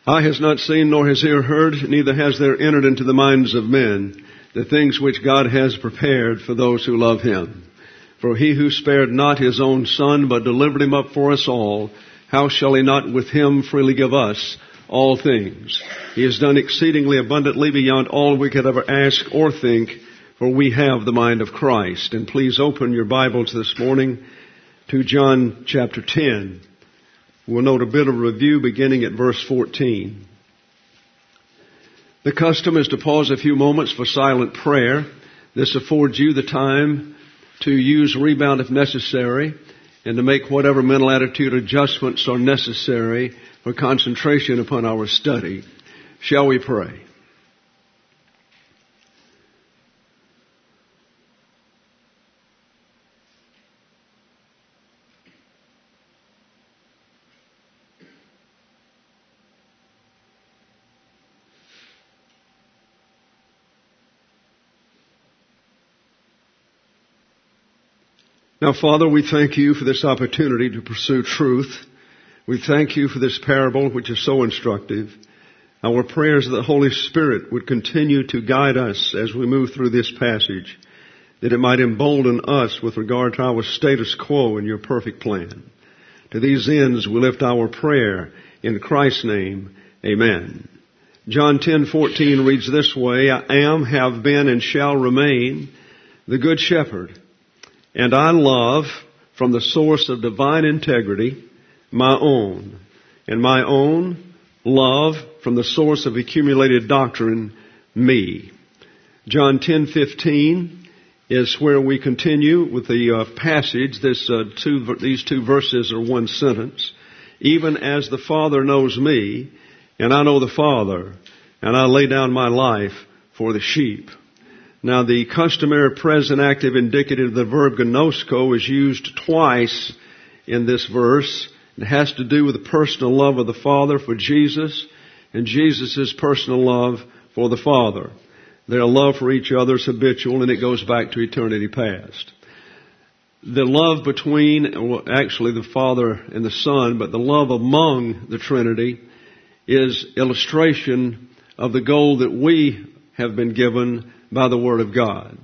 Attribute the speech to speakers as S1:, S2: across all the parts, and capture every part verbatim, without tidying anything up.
S1: Eye has not seen, nor has ear heard, neither has there entered into the minds of men the things which God has prepared for those who love Him. For He who spared not His own Son, but delivered Him up for us all, how shall He not with Him freely give us all things? He has done exceedingly abundantly beyond all we could ever ask or think, for we have the mind of Christ. And please open your Bibles this morning to John chapter ten. We'll note a bit of review beginning at verse fourteen. The custom is to pause a few moments for silent prayer. This affords you the time to use rebound if necessary and to make whatever mental attitude adjustments are necessary for concentration upon our study. Shall we pray? Now, Father, we thank you for this opportunity to pursue truth. We thank you for this parable, which is so instructive. Our prayers that the Holy Spirit would continue to guide us as we move through this passage, that it might embolden us with regard to our status quo in your perfect plan. To these ends, we lift our prayer in Christ's name. Amen. John ten fourteen reads this way, I am, have been, and shall remain the Good Shepherd. And I love from the source of divine integrity my own, and my own love from the source of accumulated doctrine me. John ten fifteen is where we continue with the uh, passage. This uh, two these two verses are one sentence. Even as the Father knows me, and I know the Father, and I lay down my life for the sheep. Now, the customary present active indicative of the verb gnosko is used twice in this verse. It has to do with the personal love of the Father for Jesus and Jesus' personal love for the Father. Their love for each other is habitual, and it goes back to eternity past. The love between, well, actually the Father and the Son, but the love among the Trinity is illustration of the goal that we have been given by the Word of God.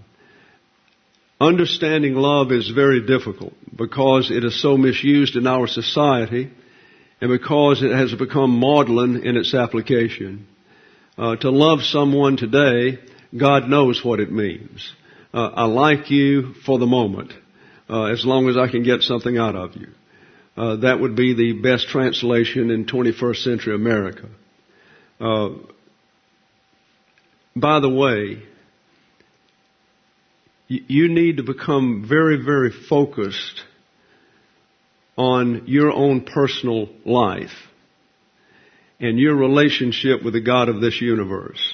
S1: Understanding love is very difficult because it is so misused in our society and because it has become maudlin in its application. Uh, to love someone today, God knows what it means. Uh, I like you for the moment, uh, as long as I can get something out of you. Uh, that would be the best translation in twenty-first century America. Uh, by the way, you need to become very, very focused on your own personal life and your relationship with the God of this universe.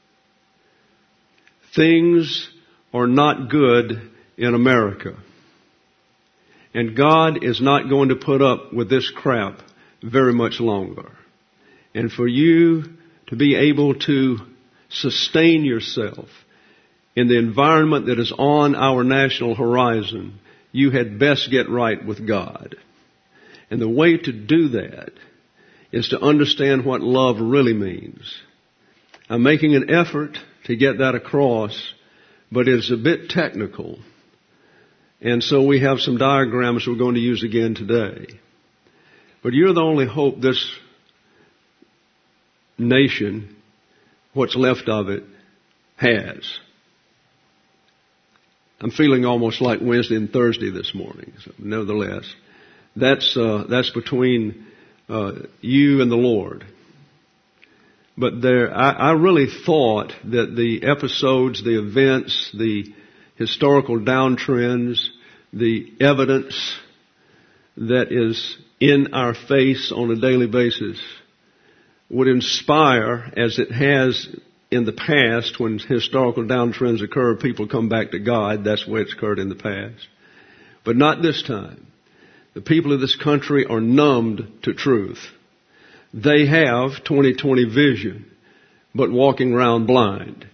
S1: Things are not good in America. And God is not going to put up with this crap very much longer. And for you to be able to sustain yourself in the environment that is on our national horizon, you had best get right with God. And the way to do that is to understand what love really means. I'm making an effort to get that across, but it's a bit technical. And so we have some diagrams we're going to use again today. But you're the only hope this nation, what's left of it, has. I'm feeling almost like Wednesday and Thursday this morning. So nevertheless, that's uh, that's between uh, you and the Lord. But there, I, I really thought that the episodes, the events, the historical downtrends, the evidence that is in our face on a daily basis would inspire, as it has in the past, when historical downtrends occur, people come back to God. That's the way it's occurred in the past. But not this time. The people of this country are numbed to truth. They have twenty twenty vision, but walking around blind.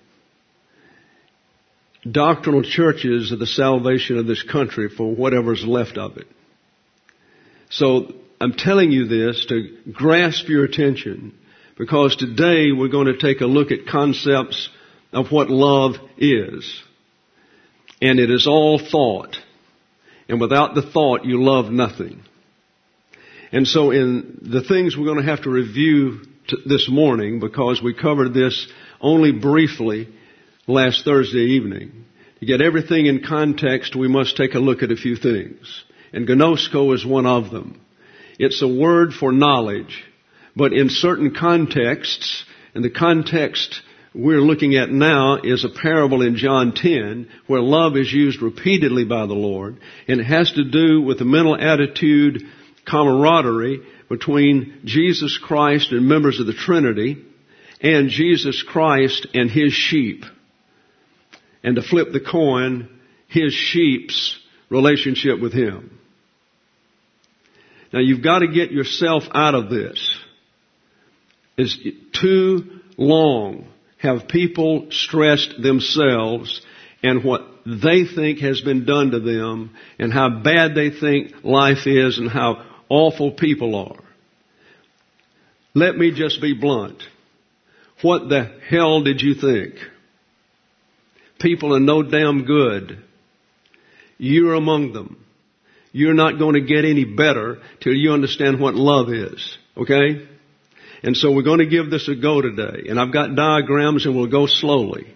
S1: Doctrinal churches are the salvation of this country for whatever's left of it. So I'm telling you this to grasp your attention, because today we're going to take a look at concepts of what love is. And it is all thought. And without the thought, you love nothing. And so in the things we're going to have to review t- this morning, because we covered this only briefly last Thursday evening, to get everything in context, we must take a look at a few things. And gnosko is one of them. It's a word for knowledge. But in certain contexts, and the context we're looking at now is a parable in John ten, where love is used repeatedly by the Lord, and it has to do with the mental attitude, camaraderie between Jesus Christ and members of the Trinity, and Jesus Christ and His sheep. And to flip the coin, His sheep's relationship with Him. Now you've got to get yourself out of this. It's too long have people stressed themselves and what they think has been done to them and how bad they think life is and how awful people are. Let me just be blunt. What the hell did you think? People are no damn good. You're among them. You're not going to get any better till you understand what love is. Okay? And so we're going to give this a go today. And I've got diagrams and we'll go slowly.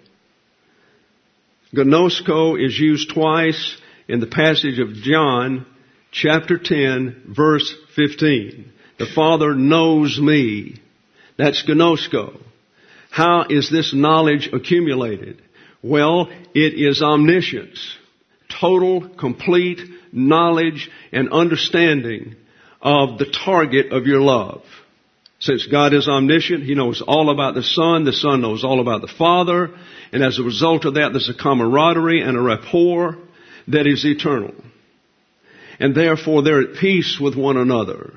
S1: Gnosko is used twice in the passage of John chapter ten verse fifteen. The Father knows me. That's gnosko. How is this knowledge accumulated? Well, it is omniscience. Total, complete knowledge and understanding of the target of your love. Since God is omniscient, He knows all about the Son. The Son knows all about the Father. And as a result of that, there's a camaraderie and a rapport that is eternal. And therefore, they're at peace with one another.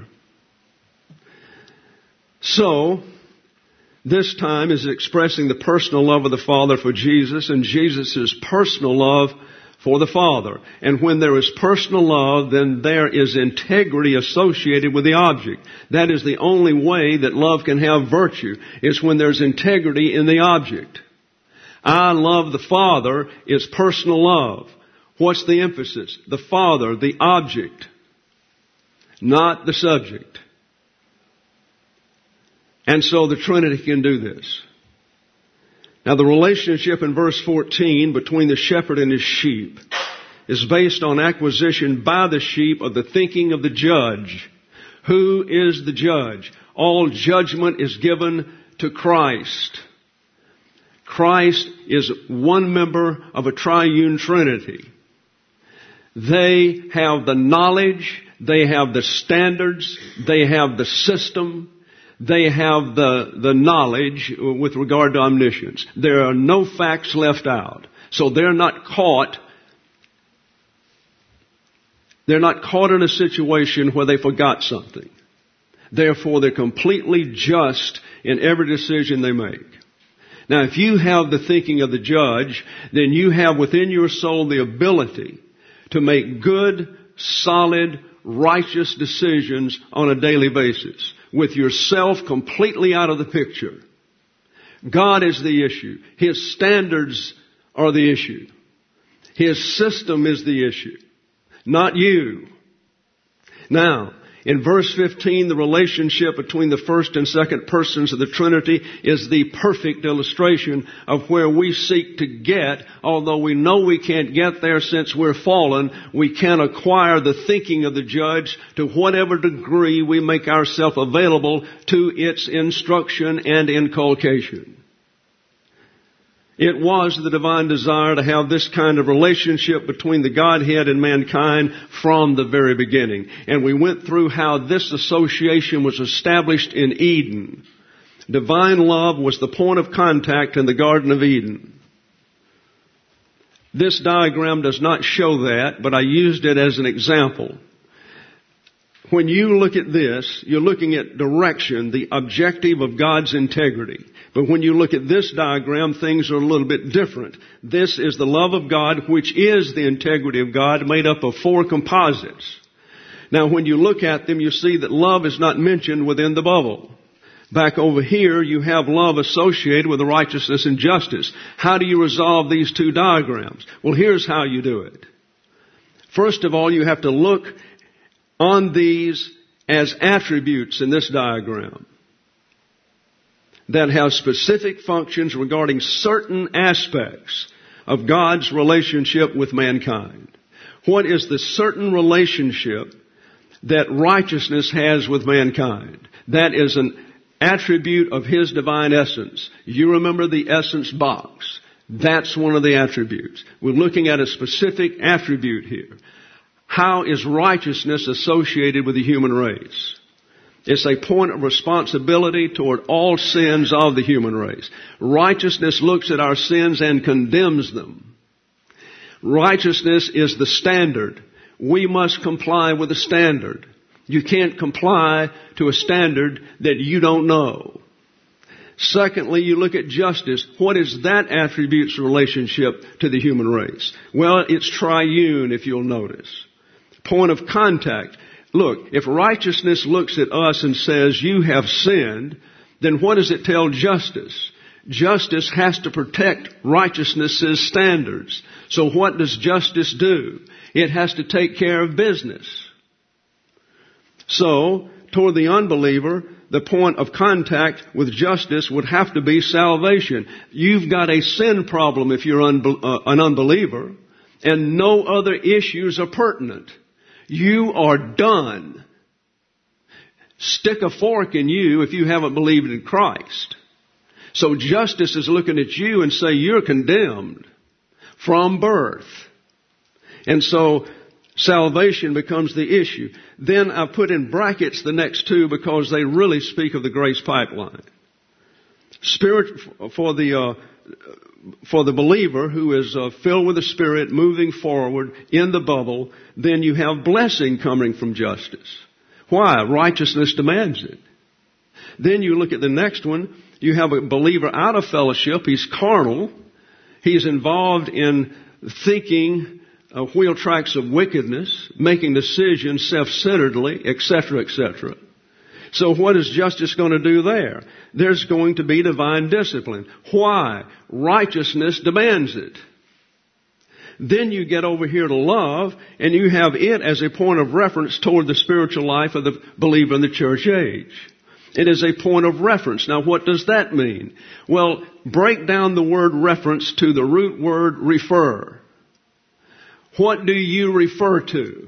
S1: So, this time is expressing the personal love of the Father for Jesus and Jesus' personal love for the Father. And when there is personal love, then there is integrity associated with the object. That is the only way that love can have virtue, is when there's integrity in the object. I love the Father is personal love. What's the emphasis? The Father, the object, not the subject. And so the Trinity can do this. Now the relationship in verse fourteen between the shepherd and his sheep is based on acquisition by the sheep of the thinking of the judge. Who is the judge? All judgment is given to Christ. Christ is one member of a triune Trinity. They have the knowledge, they have the standards, they have the system, they have the, the knowledge with regard to omniscience. There are no facts left out. So they're not caught, they're not caught in a situation where they forgot something. Therefore, they're completely just in every decision they make. Now, if you have the thinking of the judge, then you have within your soul the ability to make good, solid, righteous decisions on a daily basis, with yourself completely out of the picture. God is the issue. His standards are the issue. His system is the issue, not you. Now, in verse fifteen, the relationship between the first and second persons of the Trinity is the perfect illustration of where we seek to get, although we know we can't get there since we're fallen, we can acquire the thinking of the judge to whatever degree we make ourselves available to its instruction and inculcation. It was the divine desire to have this kind of relationship between the Godhead and mankind from the very beginning. And we went through how this association was established in Eden. Divine love was the point of contact in the Garden of Eden. This diagram does not show that, but I used it as an example. When you look at this, you're looking at direction, the objective of God's integrity. But when you look at this diagram, things are a little bit different. This is the love of God, which is the integrity of God, made up of four composites. Now, when you look at them, you see that love is not mentioned within the bubble. Back over here, you have love associated with the righteousness and justice. How do you resolve these two diagrams? Well, here's how you do it. First of all, you have to look on these as attributes in this diagram that have specific functions regarding certain aspects of God's relationship with mankind. What is the certain relationship that righteousness has with mankind? That is an attribute of His divine essence. You remember the essence box. That's one of the attributes. We're looking at a specific attribute here. How is righteousness associated with the human race? It's a point of responsibility toward all sins of the human race. Righteousness looks at our sins and condemns them. Righteousness is the standard. We must comply with the standard. You can't comply to a standard that you don't know. Secondly, you look at justice. What is that attribute's relationship to the human race? Well, it's triune, if you'll notice. Point of contact. Look, if righteousness looks at us and says, you have sinned, then what does it tell justice? Justice has to protect righteousness's standards. So what does justice do? It has to take care of business. So, toward the unbeliever, the point of contact with justice would have to be salvation. You've got a sin problem if you're unbe- uh, an unbeliever, and no other issues are pertinent. You are done. Stick a fork in you if you haven't believed in Christ. So justice is looking at you and say you're condemned from birth. And so salvation becomes the issue. Then I put in brackets the next two because they really speak of the grace pipeline. Spirit for the uh, for the believer who is uh, filled with the Spirit, moving forward in the bubble, then you have blessing coming from justice. Why? Righteousness demands it. Then you look at the next one. You have a believer out of fellowship. He's carnal. He's involved in thinking uh, wheel tracks of wickedness, making decisions self-centeredly, et cetera, et cetera. So what is justice going to do there? There's going to be divine discipline. Why? Righteousness demands it. Then you get over here to love, and you have it as a point of reference toward the spiritual life of the believer in the church age. It is a point of reference. Now, what does that mean? Well, break down the word reference to the root word refer. What do you refer to?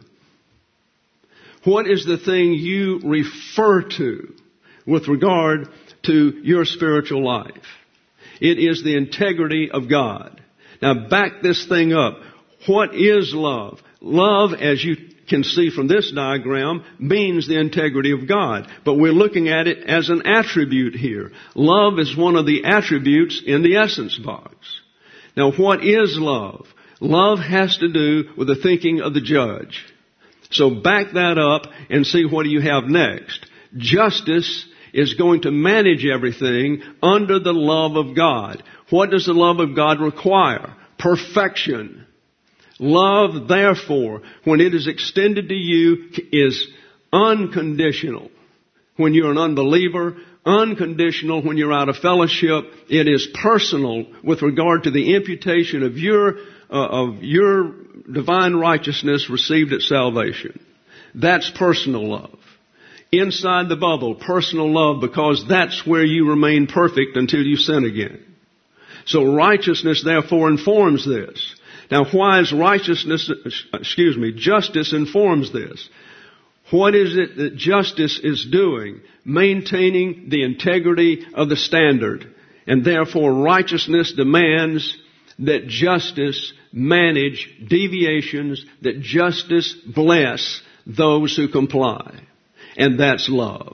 S1: What is the thing you refer to with regard to your spiritual life? It is the integrity of God. Now back this thing up. What is love? Love, as you can see from this diagram, means the integrity of God. But we're looking at it as an attribute here. Love is one of the attributes in the essence box. Now what is love? Love has to do with the thinking of the judge. So back that up and see what do you have next. Justice is going to manage everything under the love of God. What does the love of God require? Perfection. Love, therefore, when it is extended to you, is unconditional. When you're an unbeliever, unconditional when you're out of fellowship. It is personal with regard to the imputation of your uh, of your divine righteousness received at salvation. That's personal love. Inside the bubble, personal love, because that's where you remain perfect until you sin again. So righteousness therefore informs this. Now why is righteousness, excuse me, justice informs this? What is it that justice is doing? Maintaining the integrity of the standard. And therefore righteousness demands that justice manage deviations, that justice bless those who comply. And that's love.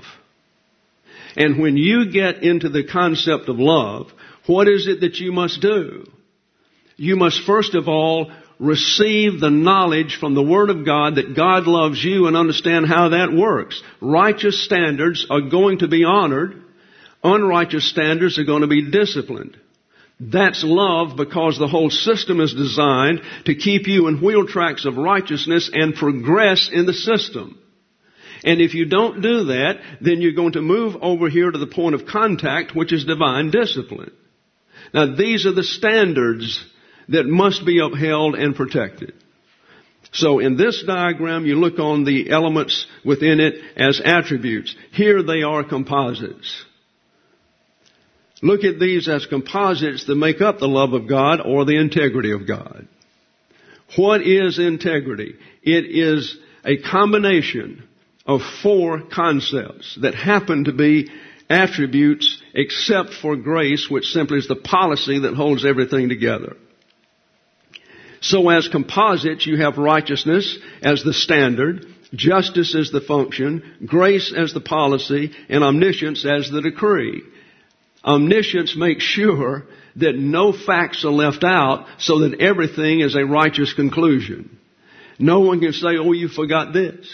S1: And when you get into the concept of love, what is it that you must do? You must first of all receive the knowledge from the Word of God that God loves you and understand how that works. Righteous standards are going to be honored. Unrighteous standards are going to be disciplined. That's love, because the whole system is designed to keep you in wheel tracks of righteousness and progress in the system. And if you don't do that, then you're going to move over here to the point of contact, which is divine discipline. Now, these are the standards that must be upheld and protected. So in this diagram, you look on the elements within it as attributes. Here they are composites. Look at these as composites that make up the love of God or the integrity of God. What is integrity? It is a combination of four concepts that happen to be attributes except for grace, which simply is the policy that holds everything together. So as composites, you have righteousness as the standard, justice as the function, grace as the policy, and omniscience as the decree. Omniscience makes sure that no facts are left out so that everything is a righteous conclusion. No one can say, oh, you forgot this.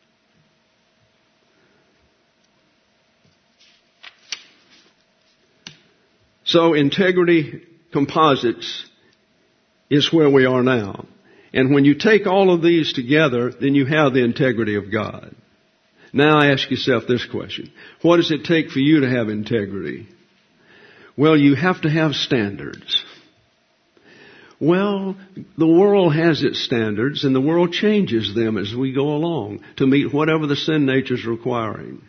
S1: So integrity composites is where we are now. And when you take all of these together, then you have the integrity of God. Now ask yourself this question. What does it take for you to have integrity? Well, you have to have standards. Well, the world has its standards, and the world changes them as we go along to meet whatever the sin nature is requiring.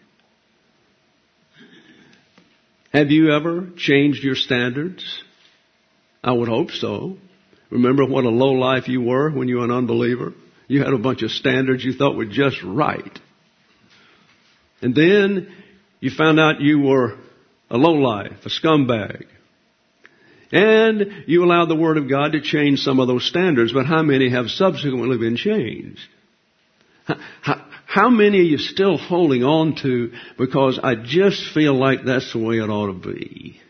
S1: Have you ever changed your standards? I would hope so. Remember what a low life you were when you were an unbeliever? You had a bunch of standards you thought were just right. And then you found out you were a lowlife, a scumbag. And you allowed the Word of God to change some of those standards, but how many have subsequently been changed? How, how many are you still holding on to because I just feel like that's the way it ought to be?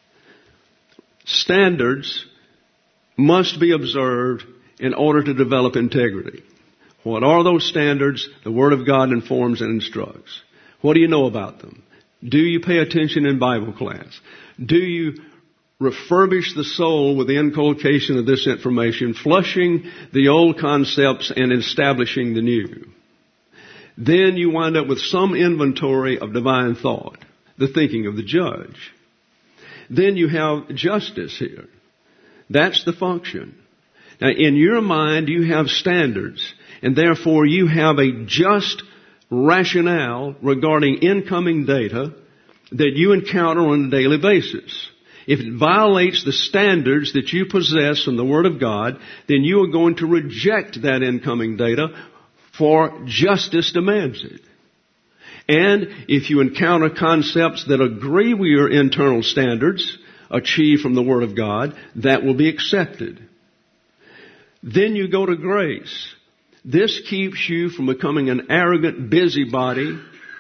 S1: Standards must be observed in order to develop integrity. What are those standards? The Word of God informs and instructs. What do you know about them? Do you pay attention in Bible class? Do you refurbish the soul with the inculcation of this information, flushing the old concepts and establishing the new? Then you wind up with some inventory of divine thought, the thinking of the judge. Then you have justice here. That's the function. Now, in your mind, you have standards, and therefore you have a just rationale regarding incoming data that you encounter on a daily basis. If it violates the standards that you possess from the Word of God, then you are going to reject that incoming data, for justice demands it. And if you encounter concepts that agree with your internal standards, achieved from the Word of God, that will be accepted. Then you go to grace. This keeps you from becoming an arrogant busybody,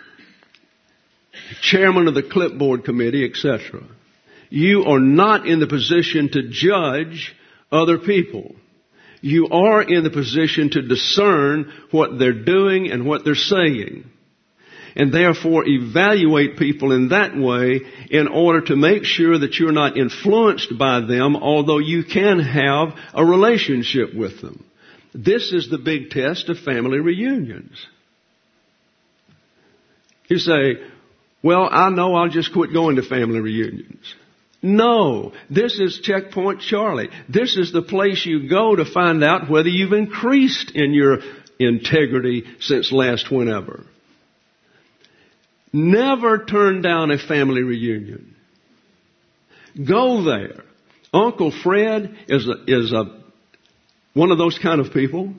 S1: chairman of the clipboard committee, et cetera. You are not in the position to judge other people. You are in the position to discern what they're doing and what they're saying, and therefore evaluate people in that way in order to make sure that you're not influenced by them, although you can have a relationship with them. This is the big test of family reunions. You say, well, I know I'll just quit going to family reunions. No, this is Checkpoint Charlie. This is the place you go to find out whether you've increased in your integrity since last whenever. Never turn down a family reunion. Go there. Uncle Fred is a, is a one of those kind of people.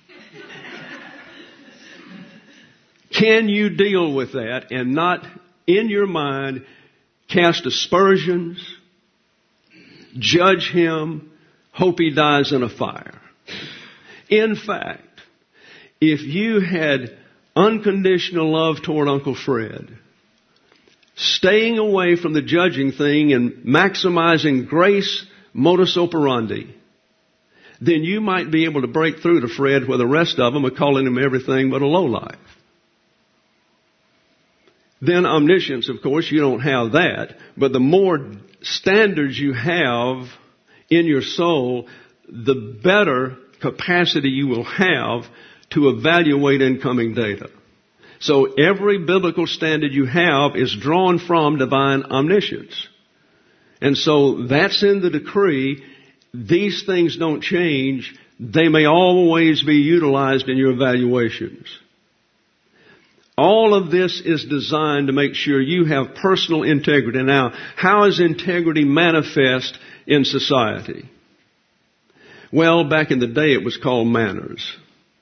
S1: Can you deal with that and not, in your mind, cast aspersions, judge him, hope he dies in a fire? In fact, if you had unconditional love toward Uncle Fred, staying away from the judging thing and maximizing grace modus operandi, then you might be able to break through to Fred where the rest of them are calling him everything but a lowlife. Then omniscience, of course, you don't have that. But the more standards you have in your soul, the better capacity you will have to evaluate incoming data. So every biblical standard you have is drawn from divine omniscience. And so that's in the decree. These things don't change. They may always be utilized in your evaluations. All of this is designed to make sure you have personal integrity. Now, how is integrity manifest in society? Well, back in the day it was called manners.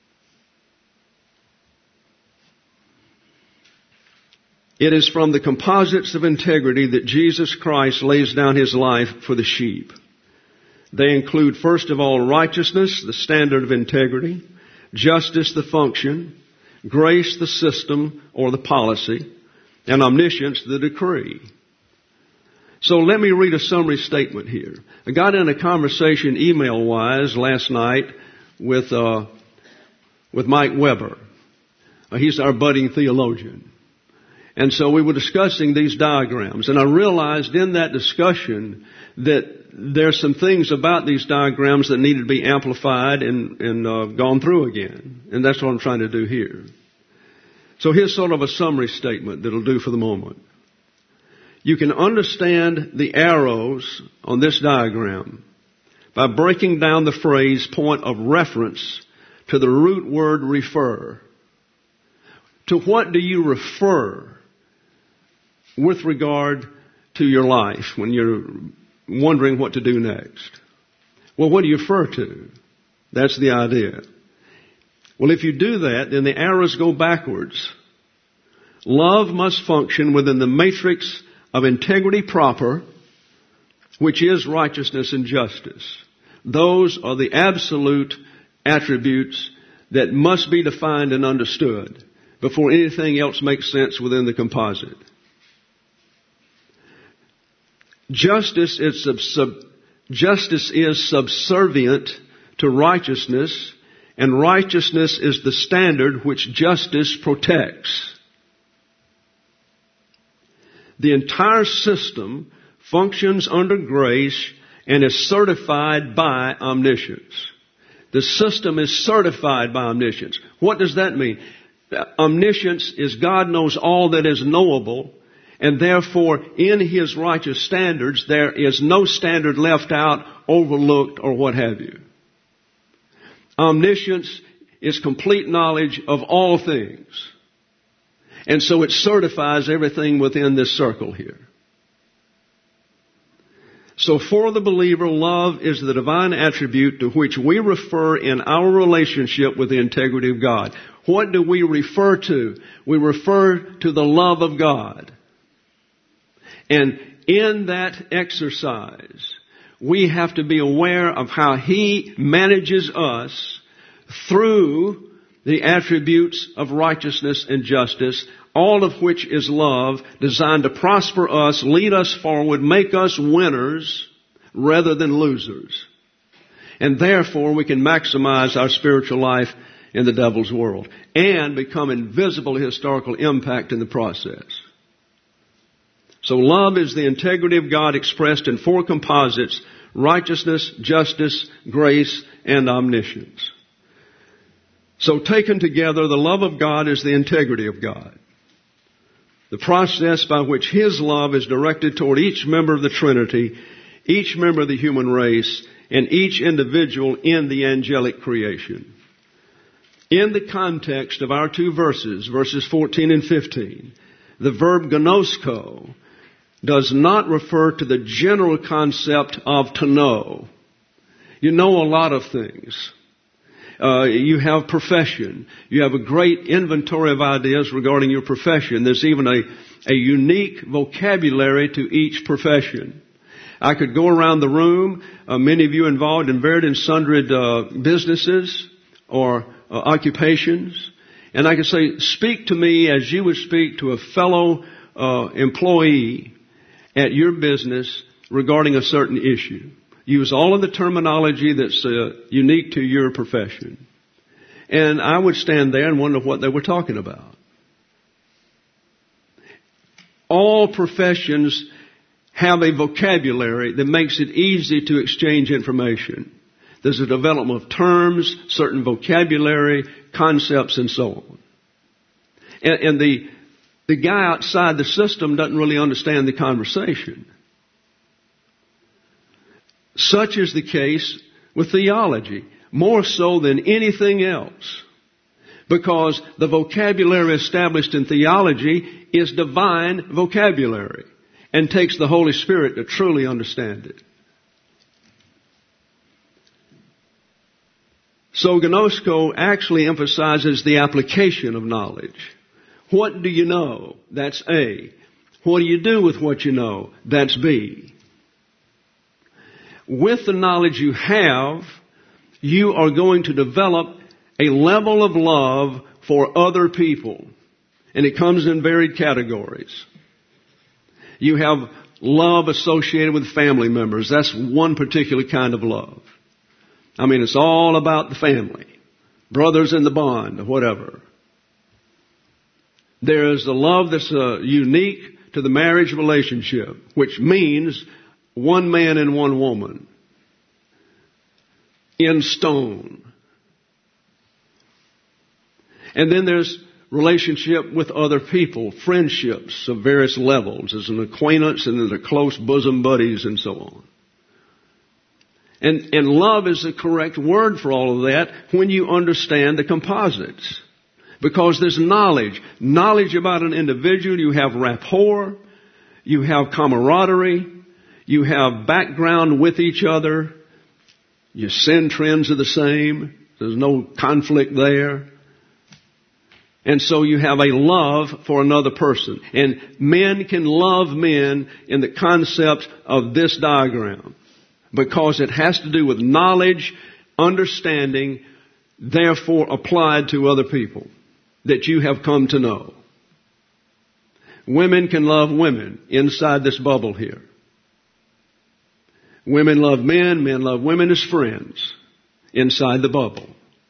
S1: It is from the composites of integrity that Jesus Christ lays down His life for the sheep. They include, first of all, righteousness, the standard of integrity, justice, the function, grace, the system or the policy, and omniscience, the decree. So let me read a summary statement here. I got in a conversation email-wise last night with uh, with Mike Weber. Uh, he's our budding theologian. And so we were discussing these diagrams, and I realized in that discussion that there's some things about these diagrams that needed to be amplified and, and uh, gone through again. And that's what I'm trying to do here. So here's sort of a summary statement that'll do for the moment. You can understand the arrows on this diagram by breaking down the phrase point of reference to the root word refer. To what do you refer with regard to your life when you're wondering what to do next? Well, what do you refer to? That's the idea. Well, if you do that, then the arrows go backwards. Love must function within the matrix of integrity proper, which is righteousness and justice. Those are the absolute attributes that must be defined and understood before anything else makes sense within the composite. Justice is, sub, sub, justice is subservient to righteousness, and righteousness is the standard which justice protects. The entire system functions under grace and is certified by omniscience. The system is certified by omniscience. What does that mean? Omniscience is God knows all that is knowable, and therefore in His righteous standards there is no standard left out, overlooked, or what have you. Omniscience is complete knowledge of all things. And so it certifies everything within this circle here. So for the believer, love is the divine attribute to which we refer in our relationship with the integrity of God. What do we refer to? We refer to the love of God. And in that exercise, we have to be aware of how He manages us through the attributes of righteousness and justice, all of which is love, designed to prosper us, lead us forward, make us winners rather than losers. And therefore we can maximize our spiritual life in the devil's world and become invisible historical impact in the process. So love is the integrity of God expressed in four composites: righteousness, justice, grace, and omniscience. So taken together, the love of God is the integrity of God. The process by which His love is directed toward each member of the Trinity, each member of the human race, and each individual in the angelic creation. In the context of our two verses, verses fourteen and fifteen, the verb gnosko does not refer to the general concept of to know. You know a lot of things. Uh, you have profession. You have a great inventory of ideas regarding your profession. There's even a, a unique vocabulary to each profession. I could go around the room, uh, many of you involved in varied and sundry uh, businesses or uh, occupations, and I could say, speak to me as you would speak to a fellow uh, employee at your business regarding a certain issue. Use all of the terminology that's uh, unique to your profession. And I would stand there and wonder what they were talking about. All professions have a vocabulary that makes it easy to exchange information. There's a development of terms, certain vocabulary, concepts, and so on. And, and the, the guy outside the system doesn't really understand the conversation. Such is the case with theology, more so than anything else. Because the vocabulary established in theology is divine vocabulary and takes the Holy Spirit to truly understand it. So gnosko actually emphasizes the application of knowledge. What do you know? That's A. What do you do with what you know? That's B. With the knowledge you have, you are going to develop a level of love for other people. And it comes in varied categories. You have love associated with family members. That's one particular kind of love. I mean, it's all about the family. Brothers in the bond, or whatever. There is the love that's uh, unique to the marriage relationship, which means one man and one woman. In stone. And then there's relationship with other people, friendships of various levels. There's an acquaintance and there's a close bosom buddies and so on. And, and love is the correct word for all of that when you understand the composites. Because there's knowledge. Knowledge about an individual. You have rapport. You have camaraderie. You have background with each other. Your sin trends are the same. There's no conflict there. And so you have a love for another person. And men can love men in the concept of this diagram. Because it has to do with knowledge, understanding, therefore applied to other people that you have come to know. Women can love women inside this bubble here. Women love men, men love women as friends inside the bubble.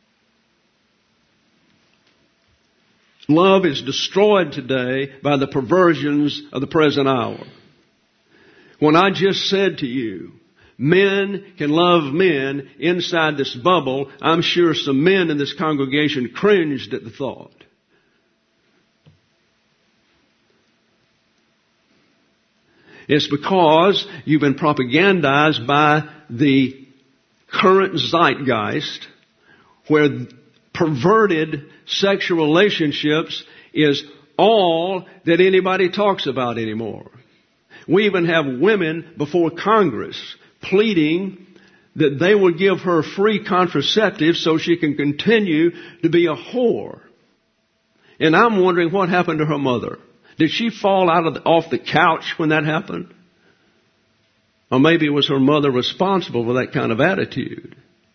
S1: Love is destroyed today by the perversions of the present hour. When I just said to you, men can love men inside this bubble, I'm sure some men in this congregation cringed at the thought. It's because you've been propagandized by the current zeitgeist where perverted sexual relationships is all that anybody talks about anymore. We even have women before Congress pleading that they will give her free contraceptives so she can continue to be a whore. And I'm wondering what happened to her mother. Did she fall out of the, off the couch when that happened? Or maybe it was her mother responsible for that kind of attitude.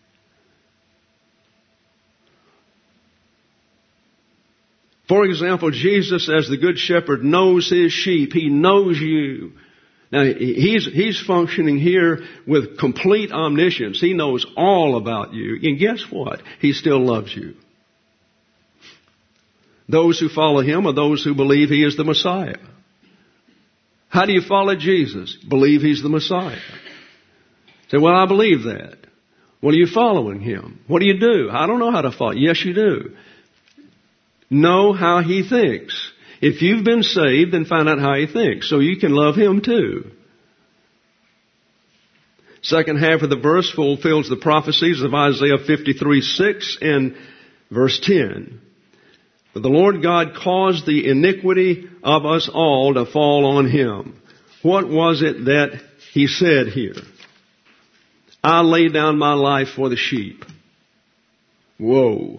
S1: For example, Jesus as the Good Shepherd knows His sheep. He knows you. Now, he's, he's functioning here with complete omniscience. He knows all about you. And guess what? He still loves you. Those who follow Him are those who believe He is the Messiah. How do you follow Jesus? Believe He's the Messiah. Say, well, I believe that. Well, are you following Him? What do you do? I don't know how to follow. Yes, you do. Know how He thinks. If you've been saved, then find out how He thinks, so you can love Him too. Second half of the verse fulfills the prophecies of Isaiah fifty-three six and verse ten. But the Lord God caused the iniquity of us all to fall on Him. What was it that He said here? I lay down my life for the sheep. Whoa.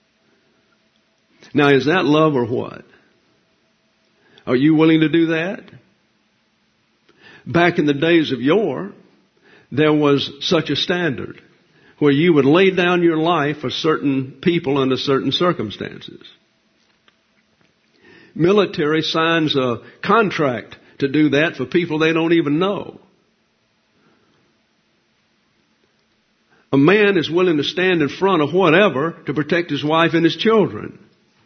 S1: Now, is that love or what? Are you willing to do that? Back in the days of yore, there was such a standard where you would lay down your life for certain people under certain circumstances. Military signs a contract to do that for people they don't even know. A man is willing to stand in front of whatever to protect his wife and his children.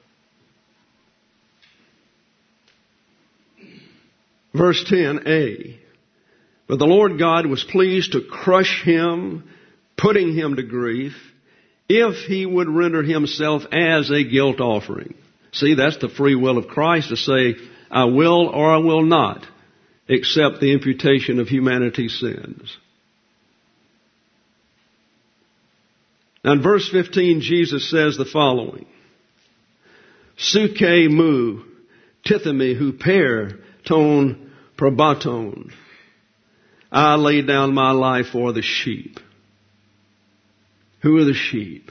S1: Verse ten a. But the Lord God was pleased to crush him, putting him to grief, if he would render himself as a guilt offering. See, that's the free will of Christ to say, I will or I will not accept the imputation of humanity's sins. Now in verse fifteen, Jesus says the following. Suke mu tithemi huper ton probaton. I lay down my life for the sheep. Who are the sheep?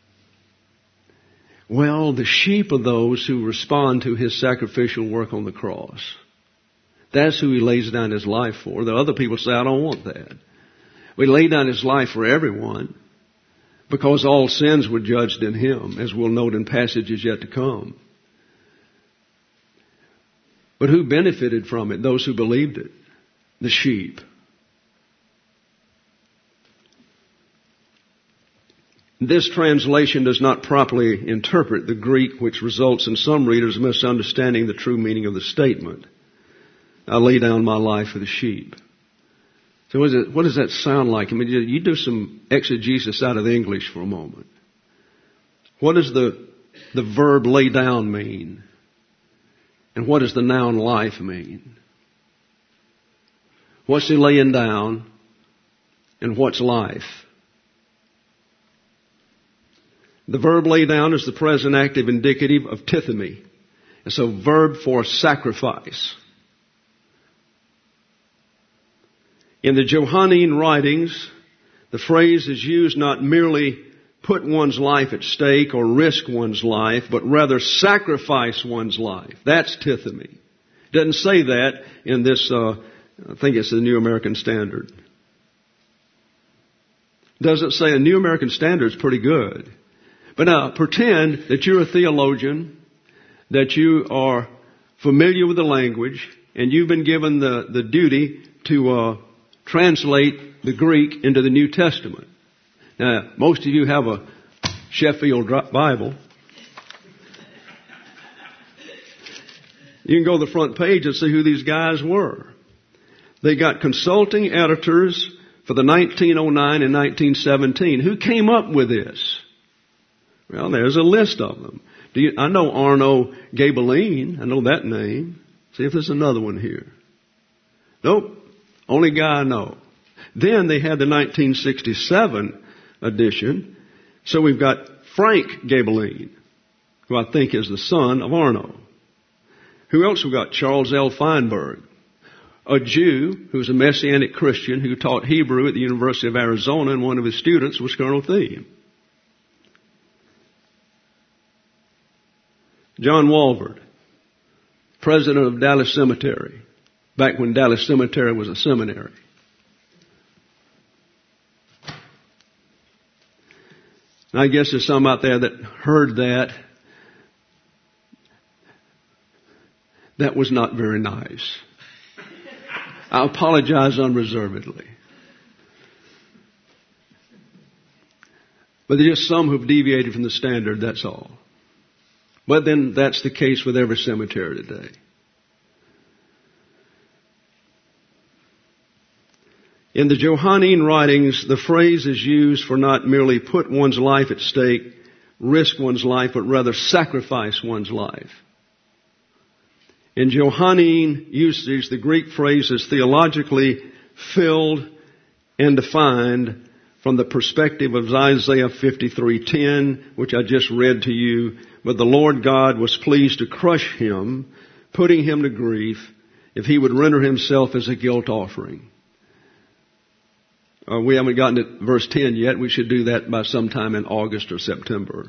S1: Well, the sheep are those who respond to His sacrificial work on the cross. That's who He lays down His life for. The other people say, I don't want that. We lay down His life for everyone because all sins were judged in Him, as we'll note in passages yet to come. But who benefited from it? Those who believed it. The sheep. This translation does not properly interpret the Greek, which results in some readers misunderstanding the true meaning of the statement. I lay down my life for the sheep. So what, is it, what does that sound like? I mean, you do some exegesis out of the English for a moment. What does the, the verb lay down mean? And what does the noun life mean? What's he laying down? And what's life? The verb lay down is the present active indicative of tithemi. It's a verb for sacrifice. In the Johannine writings, the phrase is used not merely put one's life at stake or risk one's life, but rather sacrifice one's life. That's tithemi. It doesn't say that in this, uh, I think it's the New American Standard. It doesn't say a New American Standard is pretty good. But now, pretend that you're a theologian, that you are familiar with the language, and you've been given the, the duty to uh, translate the Greek into the New Testament. Now, most of you have a Sheffield Bible. You can go to the front page and see who these guys were. They got consulting editors for the nineteen oh nine and nineteen seventeen. Who came up with this? Well, there's a list of them. Do you, I know Arno Gaebelein. I know that name. See if there's another one here. Nope. Only guy I know. Then they had the nineteen sixty-seven edition. So we've got Frank Gaebelein, who I think is the son of Arno. Who else we got? Charles L. Feinberg, a Jew who's a Messianic Christian who taught Hebrew at the University of Arizona, and one of his students was Colonel Thiem. John Walvoord, president of Dallas Cemetery, back when Dallas Cemetery was a seminary. And I guess there's some out there that heard that. That was not very nice. I apologize unreservedly. But there's just some who've deviated from the standard, that's all. But then that's the case with every cemetery today. In the Johannine writings, the phrase is used for not merely put one's life at stake, risk one's life, but rather sacrifice one's life. In Johannine usage, the Greek phrase is theologically filled and defined from the perspective of Isaiah fifty-three ten, which I just read to you. But the Lord God was pleased to crush him, putting him to grief, if he would render himself as a guilt offering. Uh, we haven't gotten to verse ten yet. We should do that by sometime in August or September.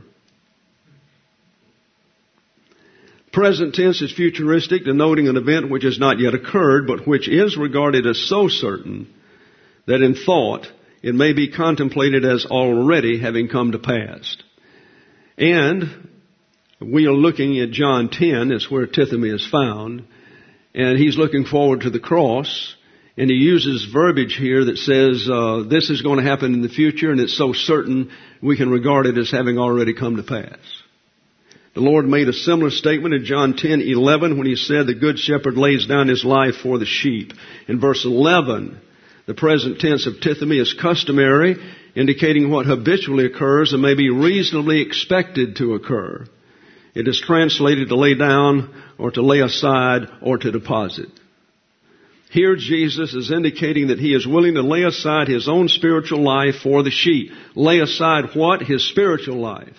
S1: Present tense is futuristic, denoting an event which has not yet occurred, but which is regarded as so certain that in thought it may be contemplated as already having come to pass. And we are looking at John ten, that's where tithemi is found, and he's looking forward to the cross, and he uses verbiage here that says uh, this is going to happen in the future, and it's so certain we can regard it as having already come to pass. The Lord made a similar statement in John ten eleven when he said the good shepherd lays down his life for the sheep. In verse eleven, the present tense of tithemi is customary, indicating what habitually occurs and may be reasonably expected to occur. It is translated to lay down or to lay aside or to deposit. Here Jesus is indicating that he is willing to lay aside his own spiritual life for the sheep. Lay aside what? His spiritual life.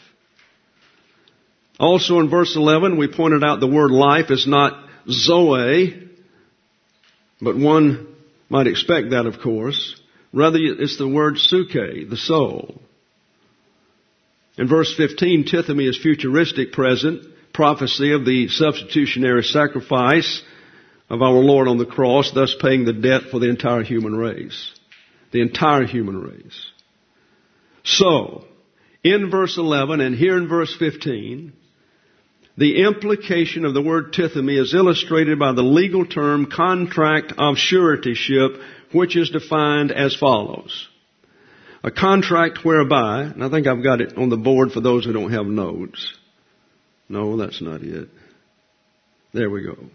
S1: Also in verse eleven, we pointed out the word life is not zoe, but one might expect that, of course. Rather, it's the word suke, the soul. In verse fifteen, tithemi is futuristic present, prophecy of the substitutionary sacrifice of our Lord on the cross, thus paying the debt for the entire human race. The entire human race. So, in verse eleven and here in verse fifteen, the implication of the word tithemi is illustrated by the legal term contract of suretyship, which is defined as follows. A contract whereby, and I think I've got it on the board for those who don't have notes. No, that's not it. There we go.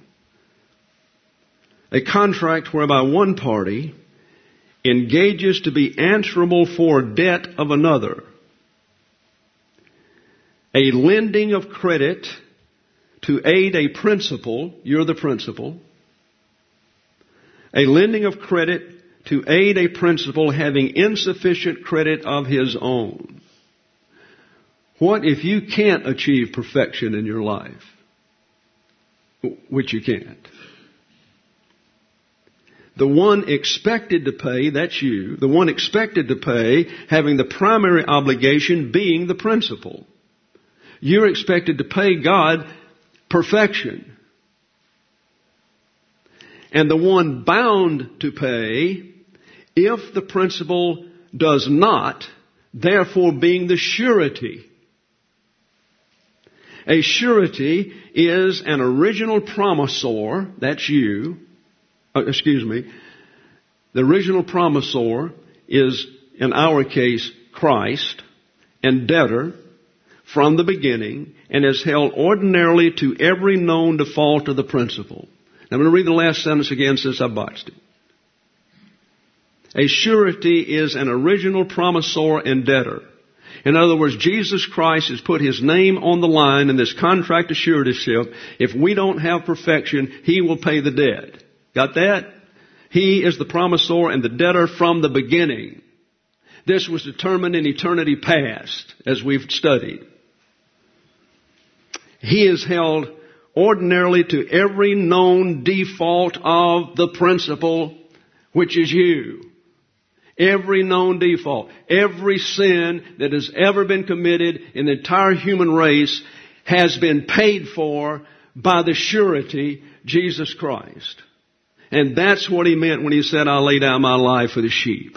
S1: A contract whereby one party engages to be answerable for debt of another. A lending of credit to aid a principal, you're the principal. A lending of credit to aid a principal having insufficient credit of his own. What if you can't achieve perfection in your life? Which you can't. The one expected to pay, that's you, the one expected to pay, having the primary obligation being the principal. You're expected to pay God perfection. And the one bound to pay, if the principal does not, therefore being the surety. A surety is an original promisor, that's you, uh, excuse me, the original promisor is, in our case, Christ, and debtor from the beginning, and is held ordinarily to every known default of the principal. Now, I'm going to read the last sentence again since I botched it. A surety is an original promisor and debtor. In other words, Jesus Christ has put his name on the line in this contract of suretyship. If we don't have perfection, he will pay the debt. Got that? He is the promisor and the debtor from the beginning. This was determined in eternity past, as we've studied. He is held ordinarily to every known default of the principal, which is you. Every known default. Every sin that has ever been committed in the entire human race has been paid for by the surety, Jesus Christ. And that's what he meant when he said, I'll lay down my life for the sheep.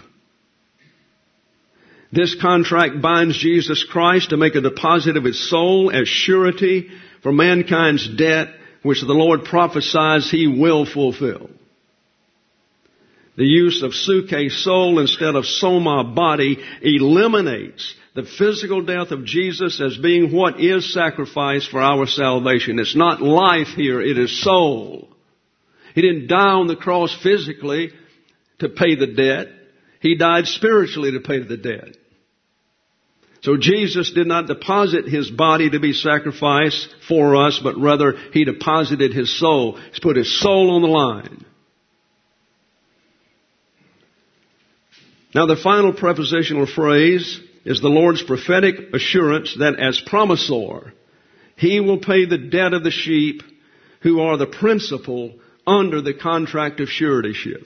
S1: This contract binds Jesus Christ to make a deposit of his soul as surety for mankind's debt, which the Lord prophesies he will fulfill. The use of suke, soul, instead of soma, body, eliminates the physical death of Jesus as being what is sacrificed for our salvation. It's not life here, it is soul. He didn't die on the cross physically to pay the debt. He died spiritually to pay the debt. So Jesus did not deposit his body to be sacrificed for us, but rather he deposited his soul. He's put his soul on the line. Now the final prepositional phrase is the Lord's prophetic assurance that as promisor, he will pay the debt of the sheep who are the principal under the contract of suretyship.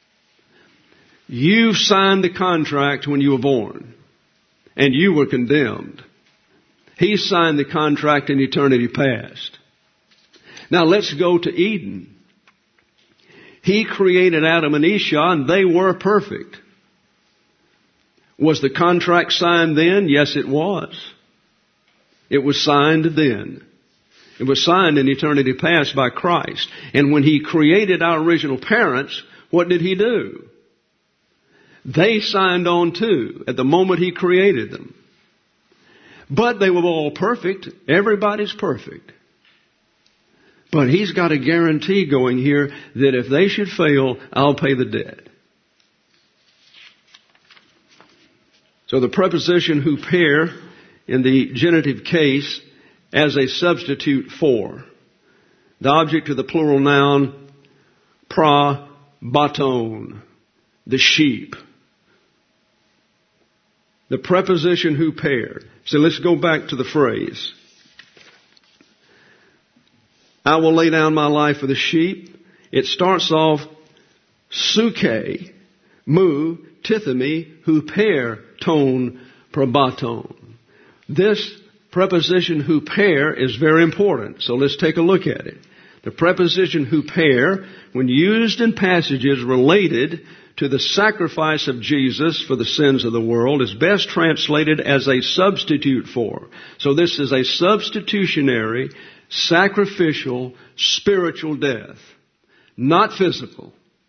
S1: You signed the contract when you were born, and you were condemned. He signed the contract in eternity past. Now let's go to Eden. He created Adam and Esau, and they were perfect. Was the contract signed then? Yes, it was. It was signed then. It was signed in eternity past by Christ. And when he created our original parents, what did he do? They signed on too at the moment he created them. But they were all perfect. Everybody's perfect. But he's got a guarantee going here that if they should fail, I'll pay the debt. So the preposition huper in the genitive case as a substitute for. The object of the plural noun, prabaton, the sheep. The preposition huper. So let's go back to the phrase. I will lay down my life for the sheep. It starts off, suke, mu, tithemi, huper, ton, prabaton. This preposition huper is very important. So let's take a look at it. The preposition huper, when used in passages related to the sacrifice of Jesus for the sins of the world, is best translated as a substitute for. So this is a substitutionary, sacrificial, spiritual death, not physical.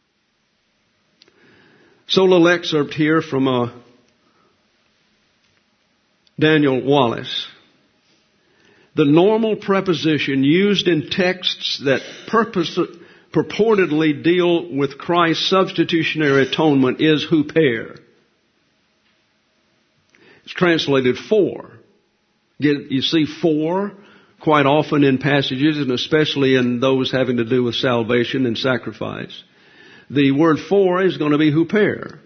S1: So a little excerpt here from uh, Daniel Wallace. The normal preposition used in texts that purpose, purportedly deal with Christ's substitutionary atonement is huper. It's translated for. You see for quite often in passages, and especially in those having to do with salvation and sacrifice. The word for is going to be huper.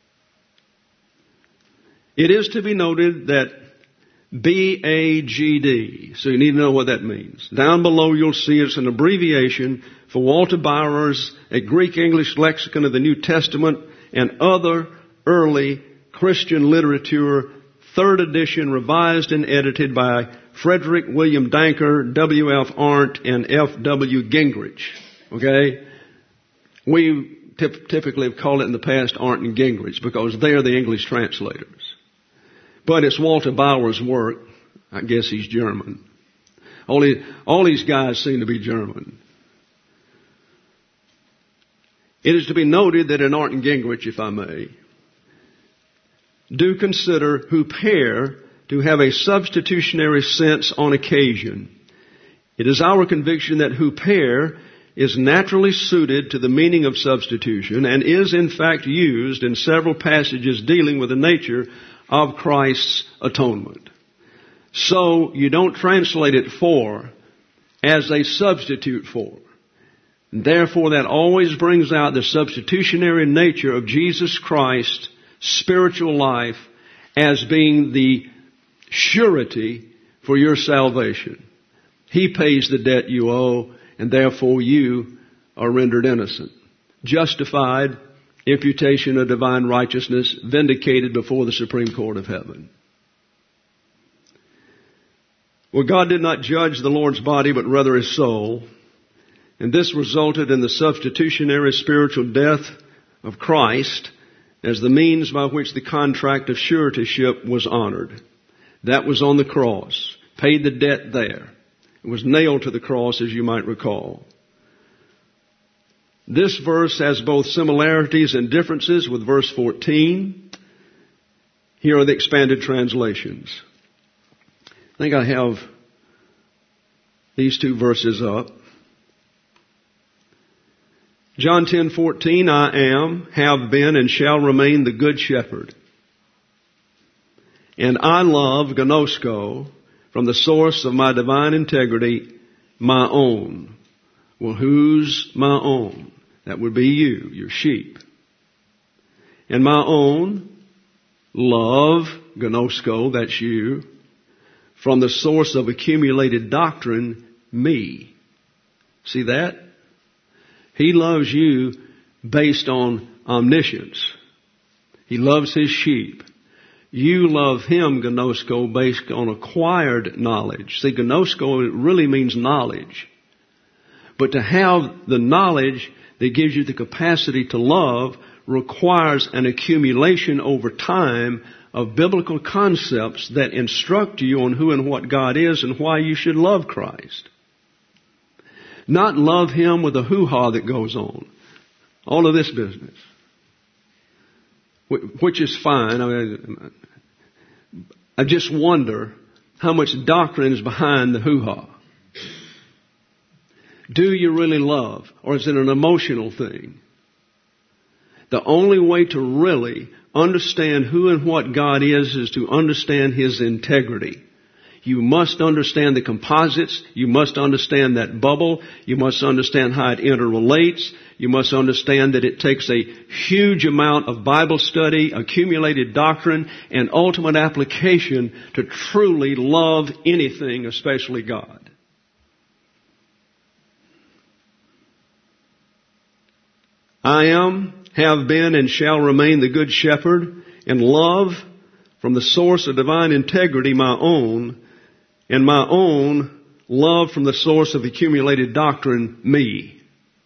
S1: It is to be noted that B A G D. So you need to know what that means. Down below you'll see it's an abbreviation for Walter Bauer's A Greek English Lexicon of the New Testament and other early Christian literature, third edition, revised and edited by Frederick William Danker, W F Arndt, and F W Gingrich. Okay? We typ- typically have called it in the past Arndt and Gingrich because they are the English translators. But it's Walter Bauer's work. I guess he's German. All, he, all these guys seem to be German. It is to be noted that in Arndt and Gingrich, if I may, do consider huper to have a substitutionary sense on occasion. It is our conviction that huper is naturally suited to the meaning of substitution and is in fact used in several passages dealing with the nature of Christ's atonement. So you don't translate it for as a substitute for. And therefore that always brings out the substitutionary nature of Jesus Christ's spiritual life as being the surety for your salvation. He pays the debt you owe, and therefore you are rendered innocent, justified, imputation of divine righteousness, vindicated before the Supreme Court of heaven. Well, God did not judge the Lord's body, but rather his soul. And this resulted in the substitutionary spiritual death of Christ as the means by which the contract of suretyship was honored. That was on the cross. Paid the debt there. It was nailed to the cross, as you might recall. This verse has both similarities and differences with verse fourteen. Here are the expanded translations. I think I have these two verses up. John ten fourteen, I am, have been, and shall remain the good shepherd. And I love, gnosko, from the source of my divine integrity, my own. Well, who's my own? That would be you, your sheep. And my own love, gnosko, that's you, from the source of accumulated doctrine, me. See that? He loves you based on omniscience. He loves his sheep. You love him, gnosko, based on acquired knowledge. See, gnosko really means knowledge. But to have the knowledge that gives you the capacity to love requires an accumulation over time of biblical concepts that instruct you on who and what God is and why you should love Christ. Not love him with a hoo-ha that goes on. All of this business. Which is fine. I mean, I just wonder how much doctrine is behind the hoo-ha. Do you really love? Or is it an emotional thing? The only way to really understand who and what God is is to understand his integrity. You must understand the composites. You must understand that bubble. You must understand how it interrelates. You must understand that it takes a huge amount of Bible study, accumulated doctrine, and ultimate application to truly love anything, especially God. I am, have been, and shall remain the Good Shepherd, and love from the source of divine integrity my own, and my own love from the source of accumulated doctrine me.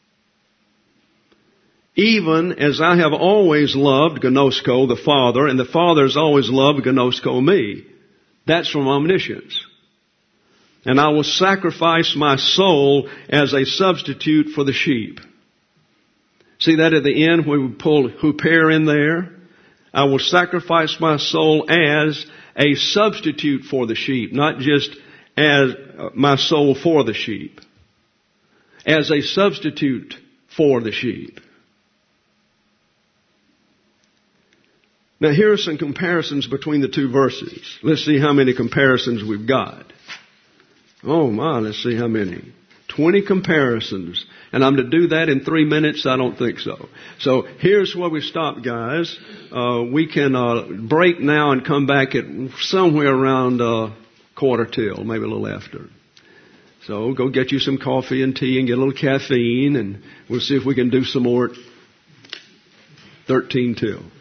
S1: Even as I have always loved Gnosko, the Father, and the Father has always loved Gnosko me. That's from omniscience. And I will sacrifice my soul as a substitute for the sheep. See that at the end when we pull huper in there? I will sacrifice my soul as a substitute for the sheep, not just as my soul for the sheep. As a substitute for the sheep. Now here are some comparisons between the two verses. Let's see how many comparisons we've got. Oh my, let's see how many. Twenty comparisons. And I'm to do that in three minutes? I don't think so. So here's where we stop, guys. Uh, we can uh, break now and come back at somewhere around uh, quarter till, maybe a little after. So go get you some coffee and tea and get a little caffeine, and we'll see if we can do some more at thirteen till.